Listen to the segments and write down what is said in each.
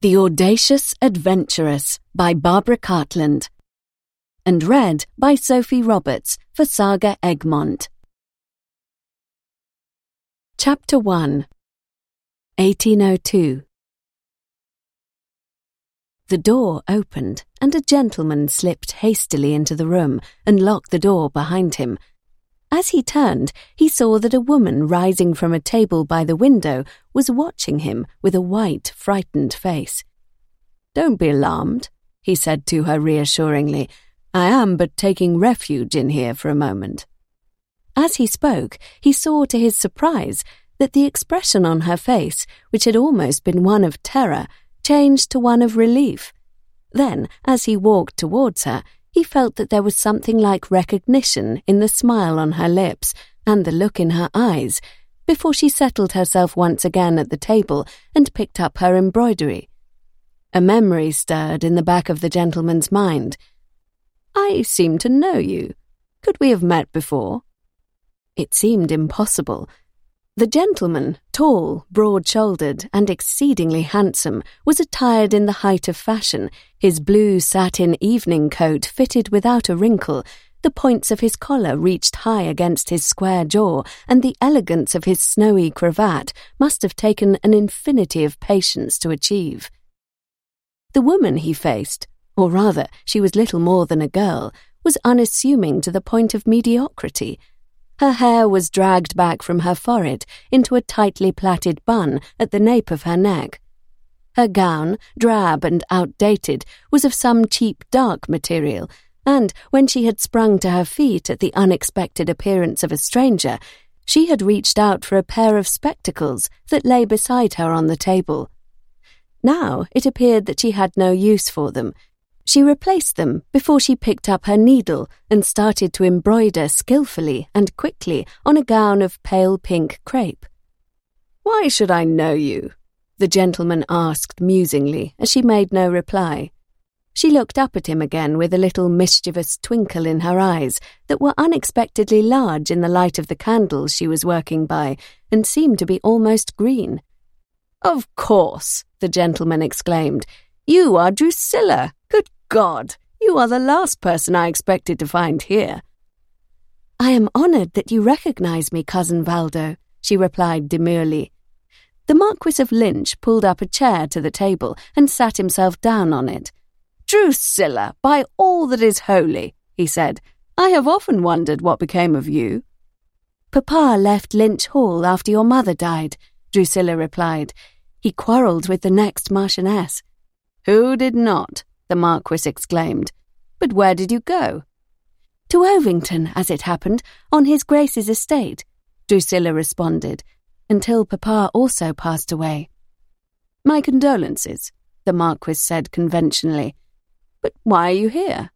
The Audacious Adventuress by Barbara Cartland, and read by Sophie Roberts for Saga Egmont. Chapter 1. 1802. The door opened, and a gentleman slipped hastily into the room and locked the door behind him. As he turned, he saw that a woman rising from a table by the window was watching him with a white, frightened face. "Don't be alarmed," he said to her reassuringly. "I am but taking refuge in here for a moment." As he spoke, he saw to his surprise that the expression on her face, which had almost been one of terror, changed to one of relief. Then, as he walked towards her, he felt that there was something like recognition in the smile on her lips and the look in her eyes, before she settled herself once again at the table and picked up her embroidery. A memory stirred in the back of the gentleman's mind. "I seem to know you. Could we have met before?" It seemed impossible. The gentleman, tall, broad-shouldered, and exceedingly handsome, was attired in the height of fashion, his blue satin evening coat fitted without a wrinkle, the points of his collar reached high against his square jaw, and the elegance of his snowy cravat must have taken an infinity of patience to achieve. The woman he faced, or rather, she was little more than a girl, was unassuming to the point of mediocrity. Her hair was dragged back from her forehead into a tightly plaited bun at the nape of her neck. Her gown, drab and outdated, was of some cheap dark material, and when she had sprung to her feet at the unexpected appearance of a stranger, she had reached out for a pair of spectacles that lay beside her on the table. Now it appeared that she had no use for them. She replaced them before she picked up her needle and started to embroider skillfully and quickly on a gown of pale pink crepe. "Why should I know you?" the gentleman asked musingly as she made no reply. She looked up at him again with a little mischievous twinkle in her eyes that were unexpectedly large in the light of the candles she was working by and seemed to be almost green. "Of course," the gentleman exclaimed. "You are Drusilla. Good God, you are the last person I expected to find here." "I am honoured that you recognise me, Cousin Valdo," she replied demurely. The Marquis of Lynch pulled up a chair to the table and sat himself down on it. "Drusilla, by all that is holy," he said, "I have often wondered what became of you." "Papa left Lynch Hall after your mother died," Drusilla replied. "He quarrelled with the next Marchioness." "Who did not?" the Marquis exclaimed. "But where did you go?" "To Ovington, as it happened, on his Grace's estate," Drusilla responded, "until Papa also passed away." "My condolences," the Marquis said conventionally. "But why are you here?"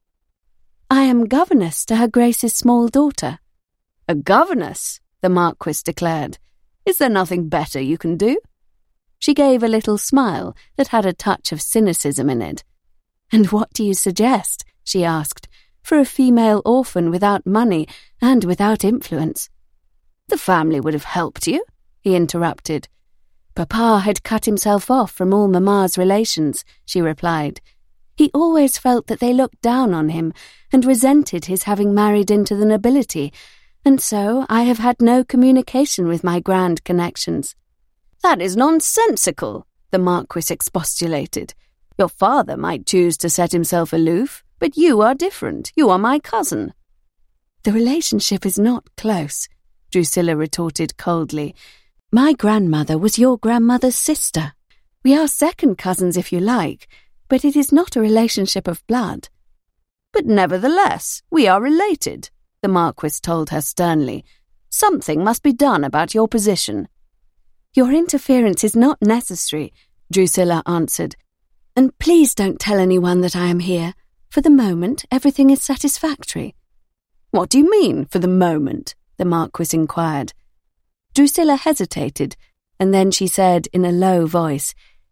"I am governess to her Grace's small daughter." "A governess?" the Marquis declared. "Is there nothing better you can do?" She gave a little smile that had a touch of cynicism in it. "And what do you suggest?" she asked, "for a female orphan without money and without influence?" "The family would have helped you," he interrupted. "Papa had cut himself off from all Mamma's relations," she replied. "He always felt that they looked down on him and resented his having married into the nobility, and so I have had no communication with my grand connections." "That is nonsensical," the Marquis expostulated. "Your father might choose to set himself aloof, but you are different. You are my cousin." "The relationship is not close," Drusilla retorted coldly. "My grandmother was your grandmother's sister. We are second cousins if you like, but it is not a relationship of blood." "But nevertheless, we are related," the Marquis told her sternly. "Something must be done about your position." "Your interference is not necessary," Drusilla answered. "And please don't tell anyone that I am here. For the moment, everything is satisfactory." "What do you mean, for the moment?" the Marquis inquired. Drusilla hesitated, and then she said in a low voice,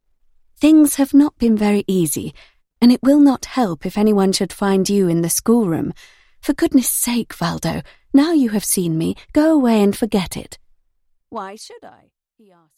"Things have not been very easy, and it will not help if anyone should find you in the schoolroom. For goodness sake, Valdo, now you have seen me, go away and forget it." "Why should I?" he asked.